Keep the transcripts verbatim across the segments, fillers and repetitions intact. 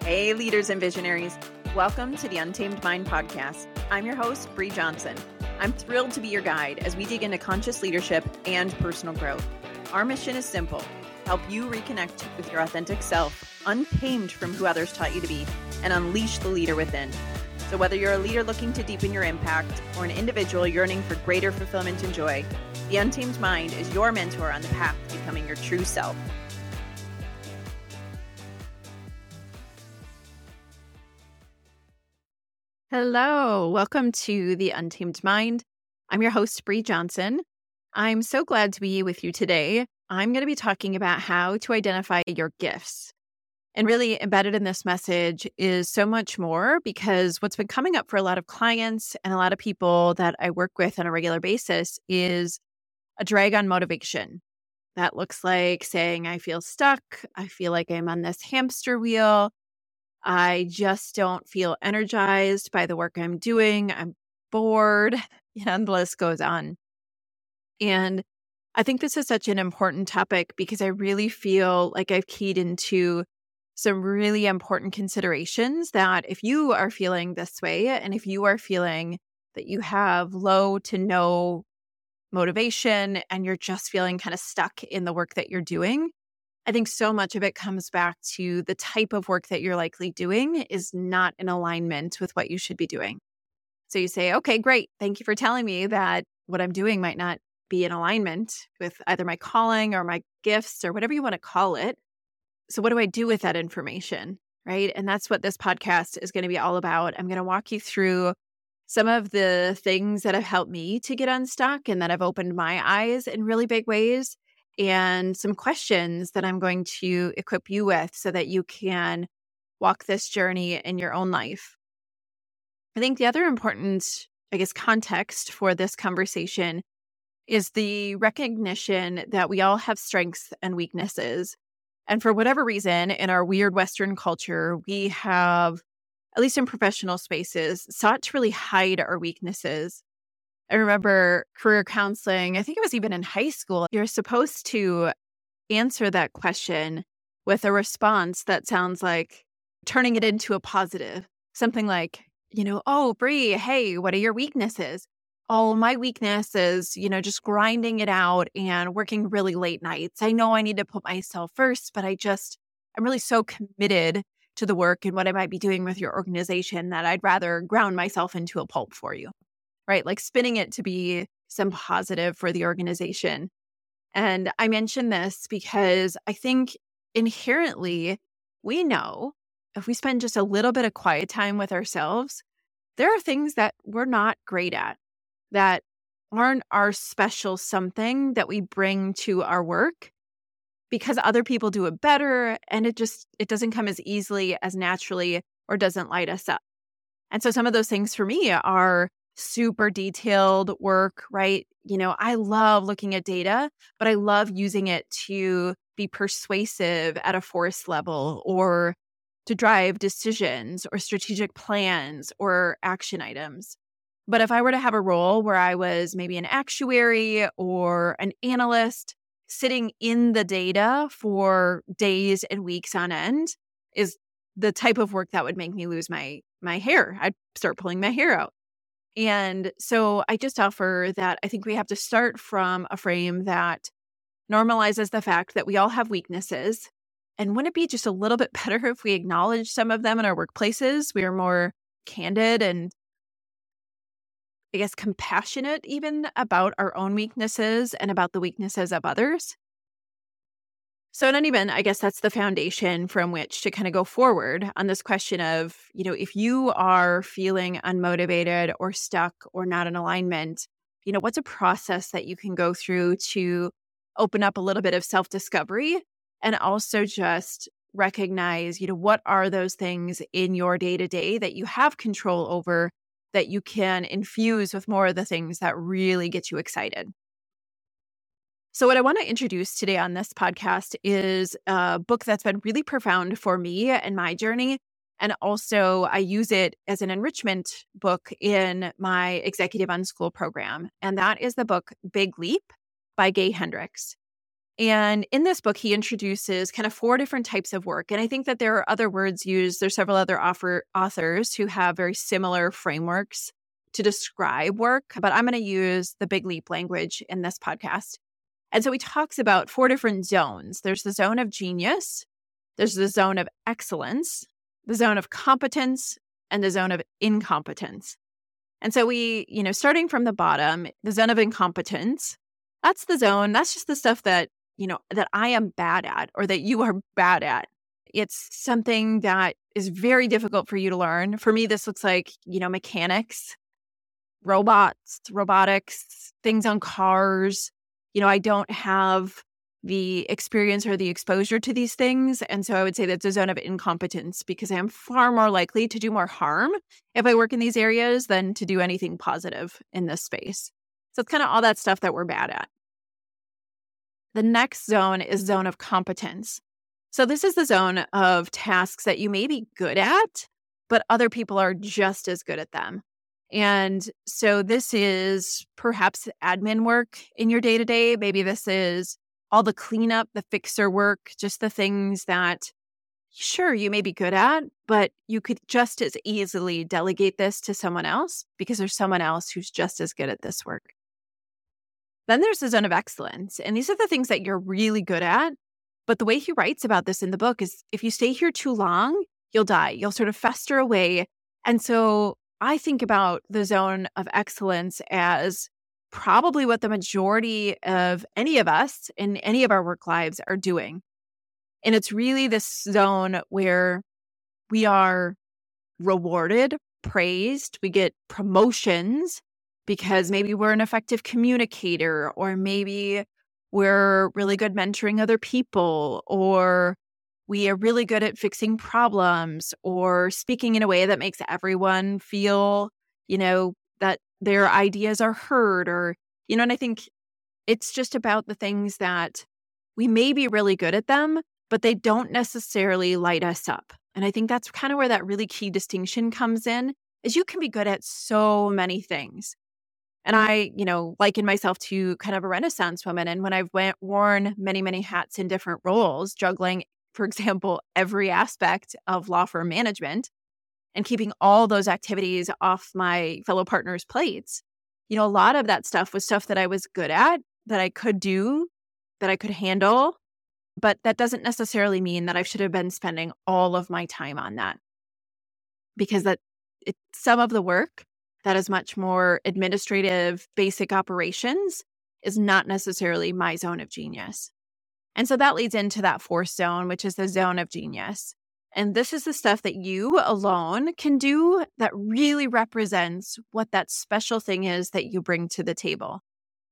Hey, leaders and visionaries. Welcome to the Untamed Mind podcast. I'm your host, Bree Johnson. I'm thrilled to be your guide as we dig into conscious leadership and personal growth. Our mission is simple: help you reconnect with your authentic self, untamed from who others taught you to be, and unleash the leader within. So whether you're a leader looking to deepen your impact or an individual yearning for greater fulfillment and joy, the Untamed Mind is your mentor on the path to becoming your true self. Hello, welcome to the Untamed Mind. I'm your host, Bree Johnson. I'm so glad to be with you today. I'm going to be talking about how to identify your gifts. And really embedded in this message is so much more, because what's been coming up for a lot of clients and a lot of people that I work with on a regular basis is a drag on motivation. That looks like saying, I feel stuck. I feel like I'm on this hamster wheel. I just don't feel energized by the work I'm doing. I'm bored, and the list goes on. And I think this is such an important topic because I really feel like I've keyed into some really important considerations that if you are feeling this way, and if you are feeling that you have low to no motivation and you're just feeling kind of stuck in the work that you're doing, I think so much of it comes back to the type of work that you're likely doing is not in alignment with what you should be doing. So you say, okay, great. Thank you for telling me that what I'm doing might not be in alignment with either my calling or my gifts or whatever you want to call it. So what do I do with that information, right? And that's what this podcast is going to be all about. I'm going to walk you through some of the things that have helped me to get unstuck and that have opened my eyes in really big ways, and some questions that I'm going to equip you with so that you can walk this journey in your own life. I think the other important, I guess, context for this conversation is the recognition that we all have strengths and weaknesses. And for whatever reason, in our weird Western culture, we have, at least in professional spaces, sought to really hide our weaknesses. I remember career counseling, I think it was even in high school, you're supposed to answer that question with a response that sounds like turning it into a positive. Something like, you know, oh, Bree, hey, what are your weaknesses? Oh, my weakness is, you know, just grinding it out and working really late nights. I know I need to put myself first, but I just, I'm really so committed to the work and what I might be doing with your organization that I'd rather ground myself into a pulp for you. Right? Like spinning it to be some positive for the organization. And I mention this because I think inherently we know if we spend just a little bit of quiet time with ourselves, there are things that we're not great at, that aren't our special something that we bring to our work because other people do it better, and it just, it doesn't come as easily, as naturally, or doesn't light us up. And so some of those things for me are super detailed work, right? You know, I love looking at data, but I love using it to be persuasive at a force level or to drive decisions or strategic plans or action items. But if I were to have a role where I was maybe an actuary or an analyst sitting in the data for days and weeks on end is the type of work that would make me lose my my hair. I'd start pulling my hair out. And so I just offer that I think we have to start from a frame that normalizes the fact that we all have weaknesses. And wouldn't it be just a little bit better if we acknowledge some of them in our workplaces? We are more candid and, I guess, compassionate even about our own weaknesses and about the weaknesses of others. So in any event, I guess that's the foundation from which to kind of go forward on this question of, you know, if you are feeling unmotivated or stuck or not in alignment, you know, what's a process that you can go through to open up a little bit of self-discovery and also just recognize, you know, what are those things in your day-to-day that you have control over that you can infuse with more of the things that really get you excited. So what I want to introduce today on this podcast is a book that's been really profound for me and my journey. And also I use it as an enrichment book in my Executive Unschool program. And that is the book Big Leap by Gay Hendricks. And in this book, he introduces kind of four different types of work. And I think that there are other words used. There's several other author, authors who have very similar frameworks to describe work, but I'm going to use the Big Leap language in this podcast. And so he talks about four different zones. There's the zone of genius, there's the zone of excellence, the zone of competence, and the zone of incompetence. And so we, you know, starting from the bottom, the zone of incompetence, that's the zone, that's just the stuff that, you know, that I am bad at or that you are bad at. It's something that is very difficult for you to learn. For me, this looks like, you know, mechanics, robots, robotics, things on cars. You know, I don't have the experience or the exposure to these things. And so I would say that's a zone of incompetence because I am far more likely to do more harm if I work in these areas than to do anything positive in this space. So it's kind of all that stuff that we're bad at. The next zone is zone of competence. So this is the zone of tasks that you may be good at, but other people are just as good at them. And so this is perhaps admin work in your day-to-day. Maybe this is all the cleanup, the fixer work, just the things that, sure, you may be good at, but you could just as easily delegate this to someone else because there's someone else who's just as good at this work. Then there's the zone of excellence. And these are the things that you're really good at. But the way he writes about this in the book is if you stay here too long, you'll die. You'll sort of fester away. And so I think about the zone of excellence as probably what the majority of any of us in any of our work lives are doing. And it's really this zone where we are rewarded, praised, we get promotions because maybe we're an effective communicator, or maybe we're really good mentoring other people, or we are really good at fixing problems or speaking in a way that makes everyone feel, you know, that their ideas are heard, or, you know, and I think it's just about the things that we may be really good at them, but they don't necessarily light us up. And I think that's kind of where that really key distinction comes in, is you can be good at so many things. And I, you know, liken myself to kind of a Renaissance woman. And when I've went, worn many, many hats in different roles, juggling, for example, every aspect of law firm management and keeping all those activities off my fellow partners' plates, you know, a lot of that stuff was stuff that I was good at, that I could do, that I could handle. But that doesn't necessarily mean that I should have been spending all of my time on that, because that it, some of the work that is much more administrative, basic operations is not necessarily my zone of genius. And so that leads into that fourth zone, which is the zone of genius. And this is the stuff that you alone can do that really represents what that special thing is that you bring to the table.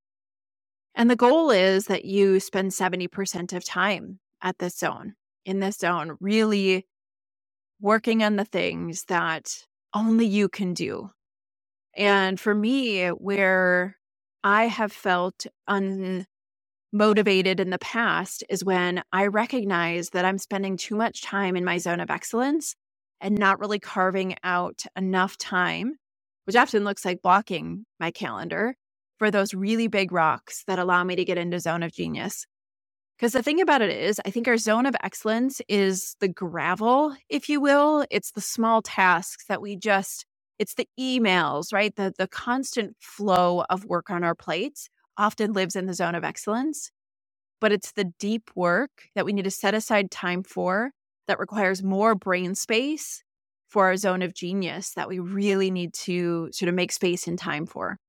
And the goal is that you spend seventy percent of time at this zone, in this zone, really working on the things that only you can do. And for me, where I have felt unmotivated in the past is when I recognize that I'm spending too much time in my zone of excellence and not really carving out enough time, which often looks like blocking my calendar for those really big rocks that allow me to get into zone of genius. Because the thing about it is, I think our zone of excellence is the gravel, if you will. It's the small tasks that we just, it's the emails, right? The, the constant flow of work on our plates often lives in the zone of excellence. But it's the deep work that we need to set aside time for that requires more brain space for our zone of genius that we really need to sort of make space and time for.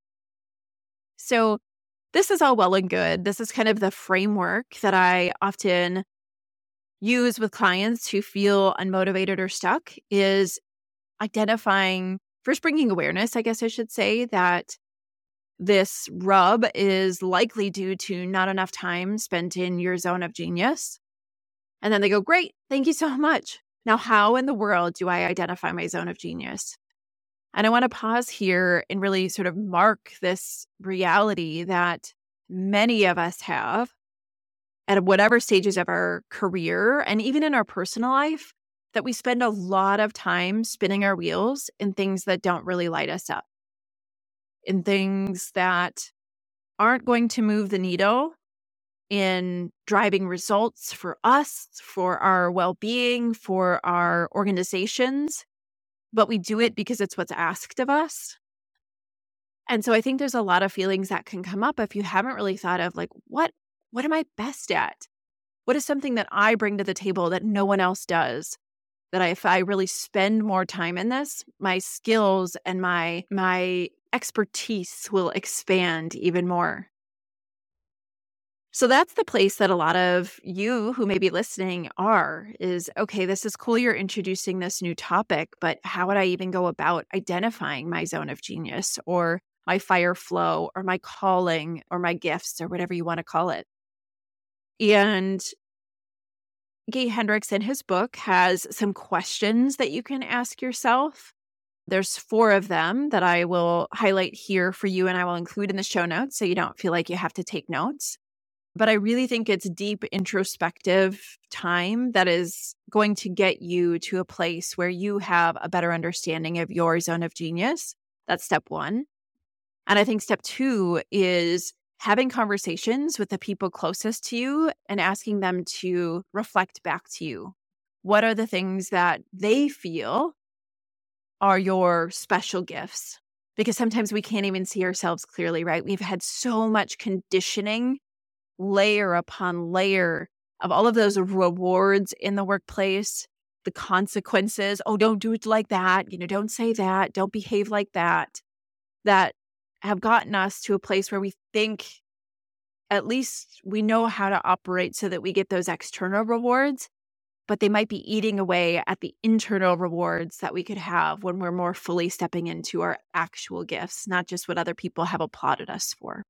So this is all well and good. This is kind of the framework that I often use with clients who feel unmotivated or stuck, is identifying, first bringing awareness, I guess I should say, that this rub is likely due to not enough time spent in your zone of genius. And then they go, great, thank you so much. Now, how in the world do I identify my zone of genius? And I want to pause here and really sort of mark this reality that many of us have at whatever stages of our career and even in our personal life, that we spend a lot of time spinning our wheels in things that don't really light us up, in things that aren't going to move the needle in driving results for us, for our well-being, for our organizations, but we do it because it's what's asked of us. And so I think there's a lot of feelings that can come up if you haven't really thought of like, what, what am I best at? What is something that I bring to the table that no one else does? That I, if I really spend more time in this, my skills and my my expertise will expand even more. So that's the place that a lot of you who may be listening are, is, okay, this is cool, you're introducing this new topic, but how would I even go about identifying my zone of genius or my fire flow or my calling or my gifts or whatever you want to call it? And Gay Hendricks in his book has some questions that you can ask yourself. There's four of them that I will highlight here for you and I will include in the show notes so you don't feel like you have to take notes. But I really think it's deep introspective time that is going to get you to a place where you have a better understanding of your zone of genius. That's step one. And I think step two is having conversations with the people closest to you and asking them to reflect back to you. What are the things that they feel are your special gifts? Because sometimes we can't even see ourselves clearly, right? We've had so much conditioning, layer upon layer of all of those rewards in the workplace, the consequences. Oh, don't do it like that. You know, don't say that. Don't behave like that. That have gotten us to a place where we think at least we know how to operate so that we get those external rewards, but they might be eating away at the internal rewards that we could have when we're more fully stepping into our actual gifts, not just what other people have applauded us for.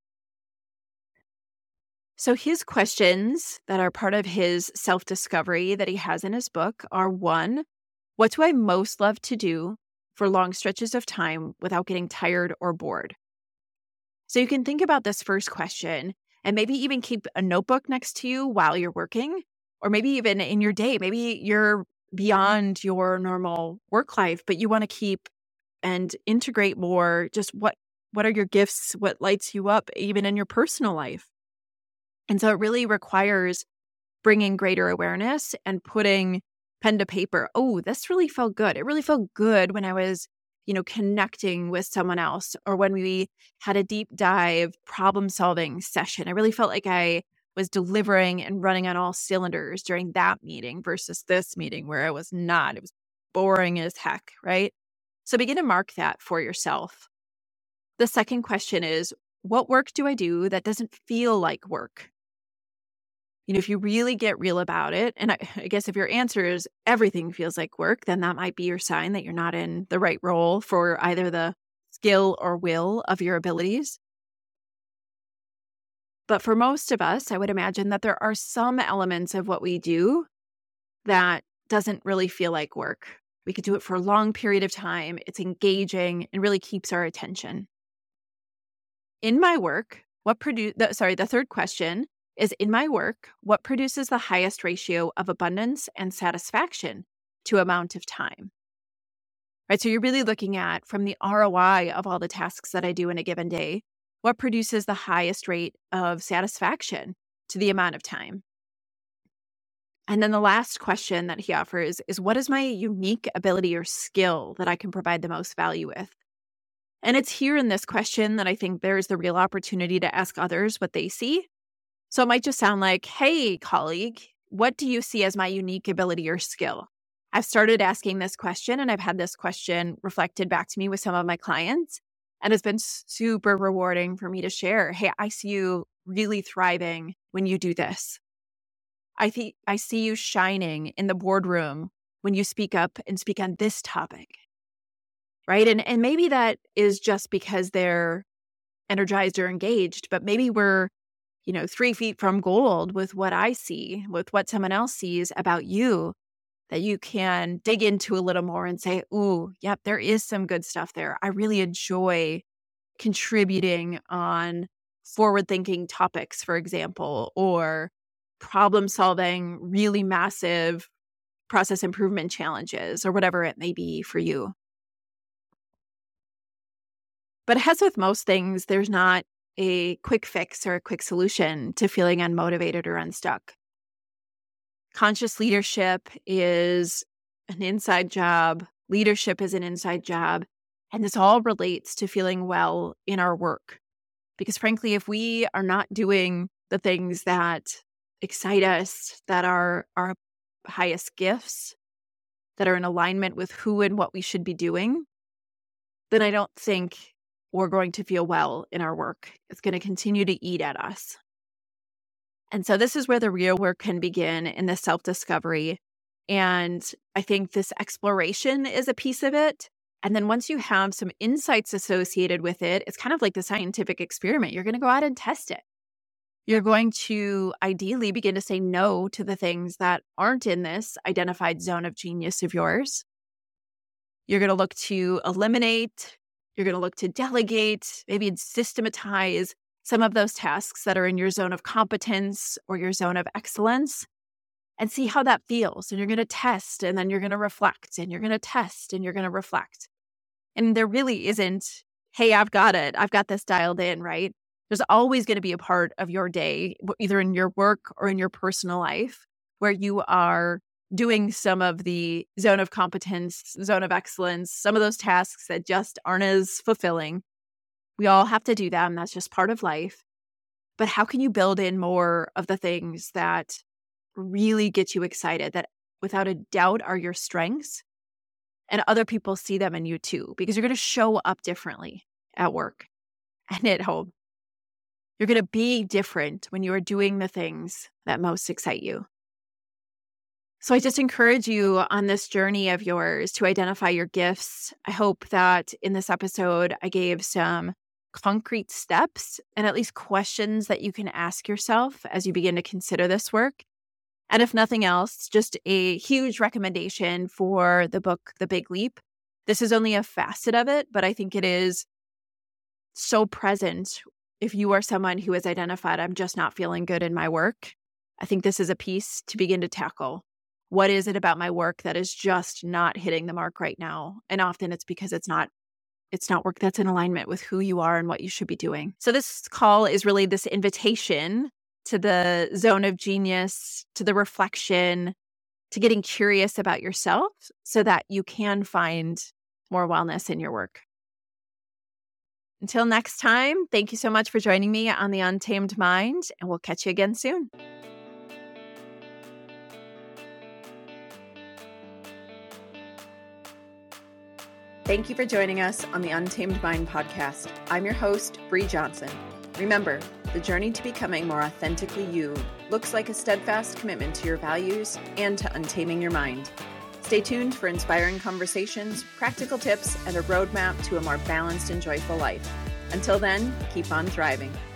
So his questions that are part of his self-discovery that he has in his book are: one, what do I most love to do for long stretches of time without getting tired or bored? So you can think about this first question and maybe even keep a notebook next to you while you're working, or maybe even in your day. Maybe you're beyond your normal work life, but you want to keep and integrate more just what, what are your gifts, what lights you up even in your personal life. And so it really requires bringing greater awareness and putting pen to paper. Oh, this really felt good. It really felt good when I was, you know, connecting with someone else, or when we had a deep dive problem solving session. I really felt like I was delivering and running on all cylinders during that meeting versus this meeting where I was not. It was boring as heck, right? So begin to mark that for yourself. The second question is, what work do I do that doesn't feel like work? You know, if you really get real about it, and I, I guess if your answer is everything feels like work, then that might be your sign that you're not in the right role for either the skill or will of your abilities. But for most of us, I would imagine that there are some elements of what we do that doesn't really feel like work. We could do it for a long period of time. It's engaging and really keeps our attention. In my work, what produce? Sorry, the third question is, in my work, what produces the highest ratio of abundance and satisfaction to amount of time? Right, so you're really looking at, from the R O I of all the tasks that I do in a given day, what produces the highest rate of satisfaction to the amount of time? And then the last question that he offers is, what is my unique ability or skill that I can provide the most value with? And it's here in this question that I think there's the real opportunity to ask others what they see. So it might just sound like, hey, colleague, what do you see as my unique ability or skill? I've started asking this question, and I've had this question reflected back to me with some of my clients. And it's been super rewarding for me to share, hey, I see you really thriving when you do this. I, th- I see you shining in the boardroom when you speak up and speak on this topic, right? And, and maybe that is just because they're energized or engaged, but maybe we're you know, three feet from gold with what I see, with what someone else sees about you, that you can dig into a little more and say, ooh, yep, there is some good stuff there. I really enjoy contributing on forward-thinking topics, for example, or problem-solving really massive process improvement challenges, or whatever it may be for you. But as with most things, there's not a quick fix or a quick solution to feeling unmotivated or unstuck. Conscious leadership is an inside job. Leadership is an inside job. And this all relates to feeling well in our work. Because frankly, if we are not doing the things that excite us, that are our highest gifts, that are in alignment with who and what we should be doing, then I don't think we're going to feel well in our work. It's going to continue to eat at us. And so this is where the real work can begin, in the self-discovery. And I think this exploration is a piece of it. And then once you have some insights associated with it, it's kind of like the scientific experiment. You're going to go out and test it. You're going to ideally begin to say no to the things that aren't in this identified zone of genius of yours. You're going to look to eliminate. You're going to look to delegate, maybe systematize some of those tasks that are in your zone of competence or your zone of excellence, and see how that feels. And you're going to test, and then you're going to reflect, and you're going to test, and you're going to reflect. And there really isn't, hey, I've got it. I've got this dialed in, right? There's always going to be a part of your day, either in your work or in your personal life, where you are doing some of the zone of competence, zone of excellence, some of those tasks that just aren't as fulfilling. We all have to do them. That's just part of life. But how can you build in more of the things that really get you excited, that without a doubt are your strengths, and other people see them in you too, because you're going to show up differently at work and at home. You're going to be different when you are doing the things that most excite you. So I just encourage you on this journey of yours to identify your gifts. I hope that in this episode, I gave some concrete steps and at least questions that you can ask yourself as you begin to consider this work. And if nothing else, just a huge recommendation for the book, The Big Leap. This is only a facet of it, but I think it is so present. If you are someone who has identified, I'm just not feeling good in my work, I think this is a piece to begin to tackle. What is it about my work that is just not hitting the mark right now? And often it's because it's not It's not work that's in alignment with who you are and what you should be doing. So this call is really this invitation to the zone of genius, to the reflection, to getting curious about yourself so that you can find more wellness in your work. Until next time, thank you so much for joining me on The Untamed Mind, and we'll catch you again soon. Thank you for joining us on the Untamed Mind podcast. I'm your host, Bree Johnson. Remember, the journey to becoming more authentically you looks like a steadfast commitment to your values and to untaming your mind. Stay tuned for inspiring conversations, practical tips, and a roadmap to a more balanced and joyful life. Until then, keep on thriving.